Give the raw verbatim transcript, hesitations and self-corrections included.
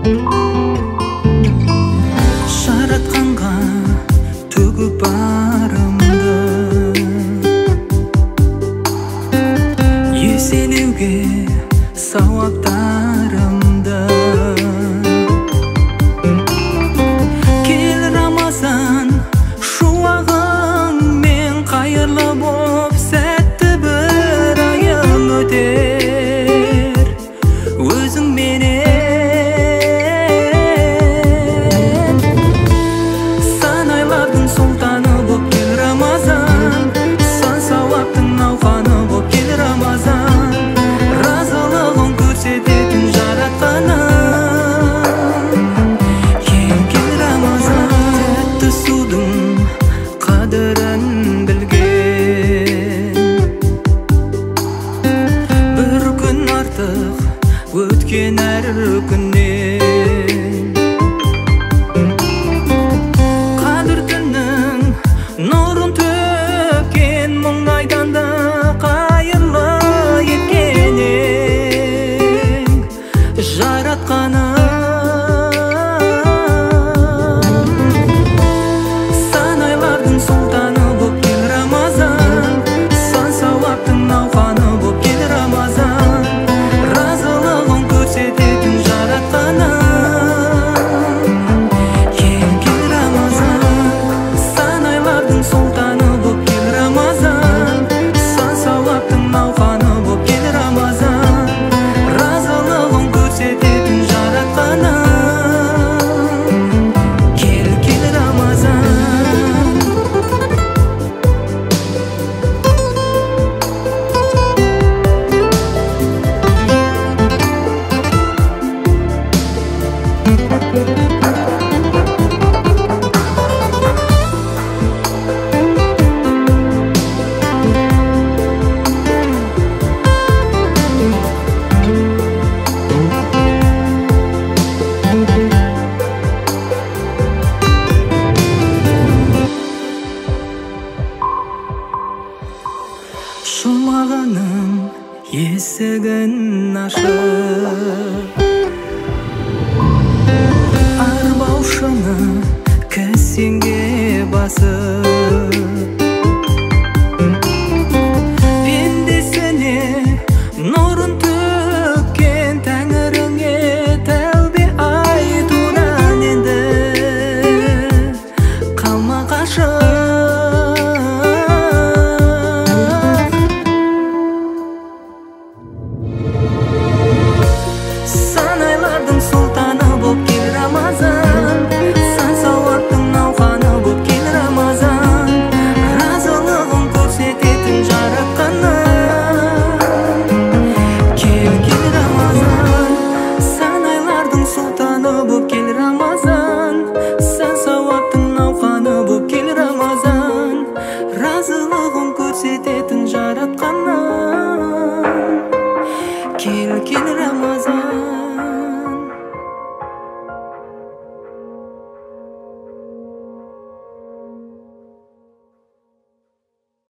жаратқанға төгіп барымды, еселеуге сауаптарымды. Кел Рамазан шуағыңмен, қайырлы боп сәтті бір айым өтер өзіңменен. Сан айлардың сұлтаны боп кел Рамазан, сан сауаптың науқаны боп кел Рамазан, разылығын көрсететін жаратқаным. Кел, кел Рамазан, тәтті судың қадірін білген, бір күн артық өткен әр күннен. Қадір түннің нұрын төккен, мұңайдан да қайырлы еткен ең жаратқаным.